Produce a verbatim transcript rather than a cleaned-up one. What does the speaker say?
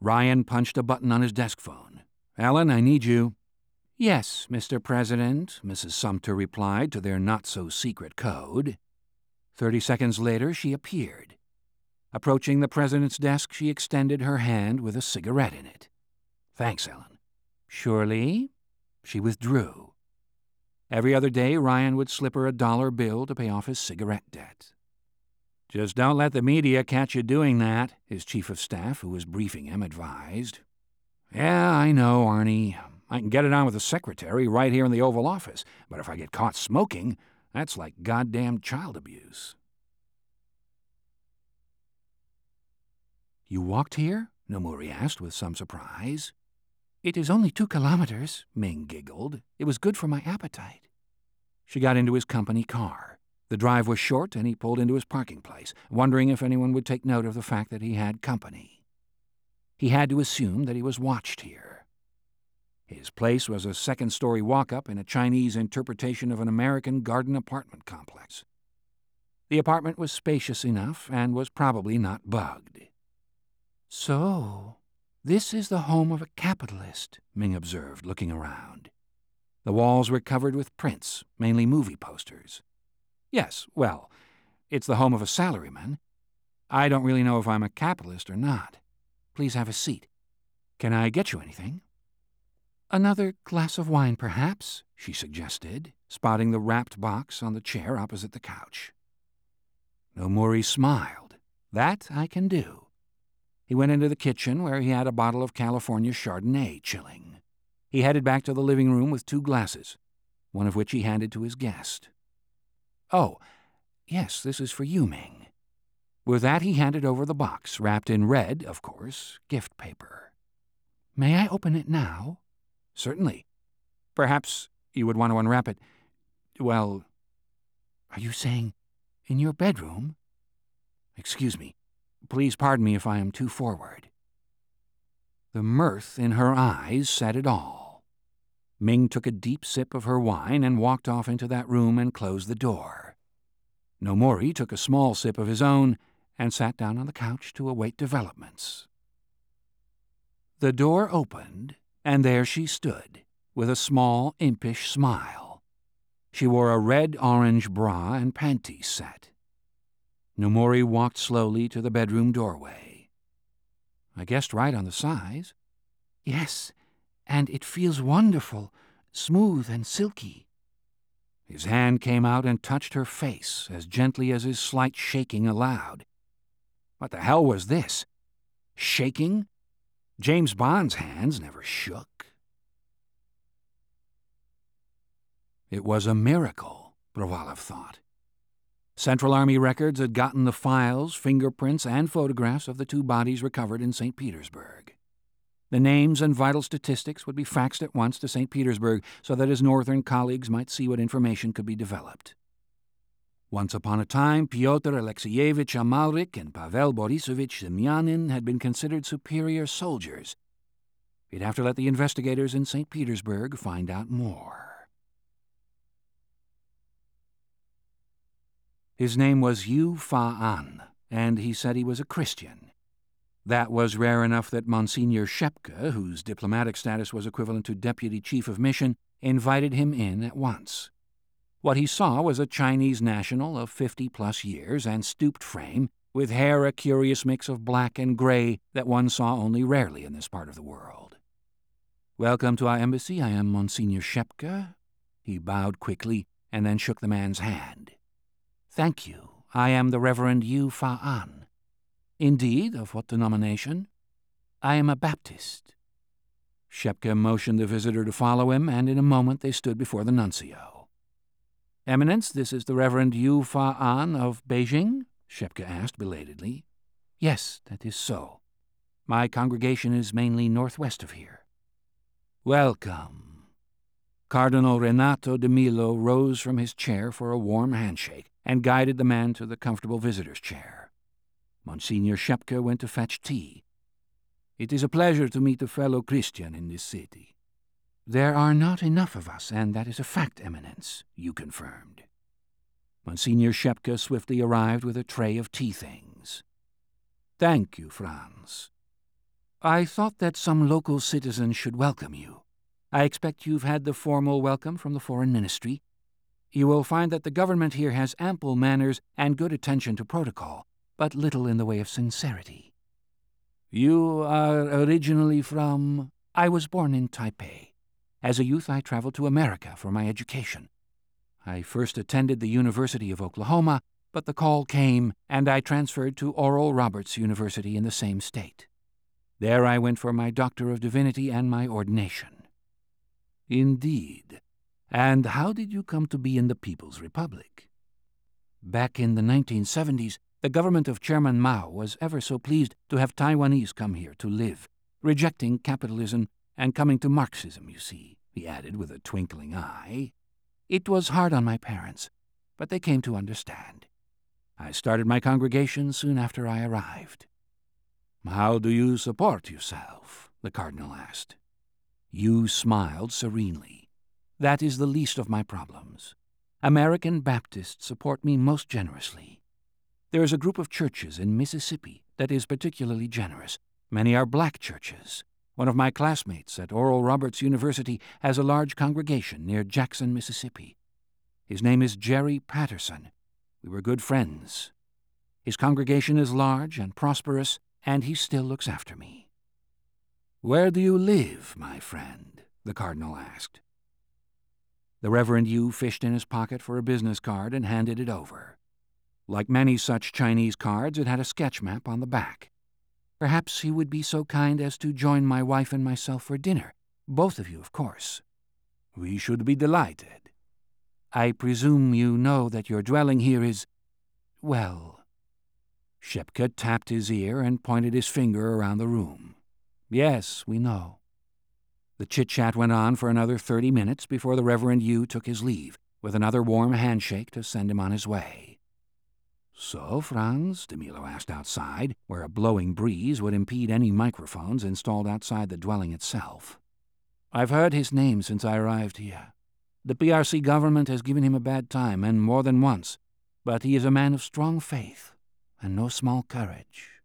Ryan punched a button on his desk phone. "Ellen, I need you." "Yes, Mister President," Missus Sumter replied to their not-so-secret code. Thirty seconds later, she appeared. Approaching the president's desk, she extended her hand with a cigarette in it. "Thanks, Ellen." "Surely?" She withdrew. Every other day, Ryan would slip her a dollar bill to pay off his cigarette debt. "Just don't let the media catch you doing that," his chief of staff, who was briefing him, advised. "Yeah, I know, Arnie. I can get it on with the secretary right here in the Oval Office, but if I get caught smoking, that's like goddamn child abuse." "You walked here?" Nomuri asked with some surprise. "It is only two kilometers," Ming giggled. "It was good for my appetite." She got into his company car. The drive was short, and he pulled into his parking place, wondering if anyone would take note of the fact that he had company. He had to assume that he was watched here. His place was a second-story walk-up in a Chinese interpretation of an American garden apartment complex. The apartment was spacious enough and was probably not bugged. "So, this is the home of a capitalist," Ming observed, looking around. The walls were covered with prints, mainly movie posters. "Yes, well, it's the home of a salaryman. I don't really know if I'm a capitalist or not. Please have a seat. Can I get you anything?" "Another glass of wine, perhaps," she suggested, spotting the wrapped box on the chair opposite the couch. Nomuri smiled. "That I can do." He went into the kitchen, where he had a bottle of California Chardonnay chilling. He headed back to the living room with two glasses, one of which he handed to his guest. "Oh, yes, this is for you, Ming." With that, he handed over the box, wrapped in red, of course, gift paper. "May I open it now?" "Certainly. Perhaps you would want to unwrap it, well—" "Are you saying in your bedroom?" "Excuse me. Please pardon me if I am too forward." The mirth in her eyes said it all. Ming took a deep sip of her wine and walked off into that room and closed the door. Nomuri took a small sip of his own and sat down on the couch to await developments. The door opened, and there she stood, with a small, impish smile. She wore a red-orange bra and panties set. Nomuri walked slowly to the bedroom doorway. "I guessed right on the size." "Yes, and it feels wonderful, smooth and silky." His hand came out and touched her face as gently as his slight shaking allowed. What the hell was this? Shaking? James Bond's hands never shook. It was a miracle, Brovalov thought. Central Army records had gotten the files, fingerprints, and photographs of the two bodies recovered in Saint Petersburg. The names and vital statistics would be faxed at once to Saint Petersburg so that his northern colleagues might see what information could be developed. Once upon a time, Pyotr Alexeyevich Amalrik and Pavel Borisovich Semyonin had been considered superior soldiers. He'd have to let the investigators in Saint Petersburg find out more. His name was Yu Fa-an, and he said he was a Christian. That was rare enough that Monsignor Shepka, whose diplomatic status was equivalent to Deputy Chief of Mission, invited him in at once. What he saw was a Chinese national of fifty-plus years and stooped frame, with hair a curious mix of black and gray that one saw only rarely in this part of the world. "Welcome to our embassy. I am Monsignor Shepka." He bowed quickly and then shook the man's hand. "Thank you. I am the Reverend Yu Fa-an." "Indeed? Of what denomination?" "I am a Baptist." Shepka motioned the visitor to follow him, and in a moment they stood before the nuncio. "Eminence, this is the Reverend Yu Fa-an of Beijing?" Shepka asked belatedly. "Yes, that is so. My congregation is mainly northwest of here." "Welcome." Cardinal Renato de Milo rose from his chair for a warm handshake and guided the man to the comfortable visitor's chair. Monsignor Shepka went to fetch tea. "It is a pleasure to meet a fellow Christian in this city." "There are not enough of us, and that is a fact, Eminence," Yu confirmed. Monsignor Shepka swiftly arrived with a tray of tea things. "Thank you, Franz." I thought that some local citizens should welcome you. I expect you've had the formal welcome from the Foreign Ministry. You will find that the government here has ample manners and good attention to protocol, but little in the way of sincerity. You are originally from... I was born in Taipei. As a youth, I traveled to America for my education. I first attended the University of Oklahoma, but the call came, and I transferred to Oral Roberts University in the same state. There I went for my Doctor of Divinity and my ordination. Indeed. And how did you come to be in the People's Republic? Back in the nineteen seventies, the government of Chairman Mao was ever so pleased to have Taiwanese come here to live, rejecting capitalism and coming to Marxism, you see, he added with a twinkling eye. It was hard on my parents, but they came to understand. I started my congregation soon after I arrived. How do you support yourself? The cardinal asked. You smiled serenely. That is the least of my problems. American Baptists support me most generously. There is a group of churches in Mississippi that is particularly generous. Many are black churches. One of my classmates at Oral Roberts University has a large congregation near Jackson, Mississippi. His name is Jerry Patterson. We were good friends. His congregation is large and prosperous, and he still looks after me. Where do you live, my friend? The cardinal asked. The Reverend Yu fished in his pocket for a business card and handed it over. Like many such Chinese cards, it had a sketch map on the back. Perhaps he would be so kind as to join my wife and myself for dinner. Both of you, of course. We should be delighted. I presume you know that your dwelling here is, well... Shepka tapped his ear and pointed his finger around the room. Yes, we know. The chit-chat went on for another thirty minutes before the Reverend Yu took his leave, with another warm handshake to send him on his way. So, Franz? Demilo asked outside, where a blowing breeze would impede any microphones installed outside the dwelling itself. I've heard his name since I arrived here. The P R C government has given him a bad time, and more than once, but he is a man of strong faith and no small courage.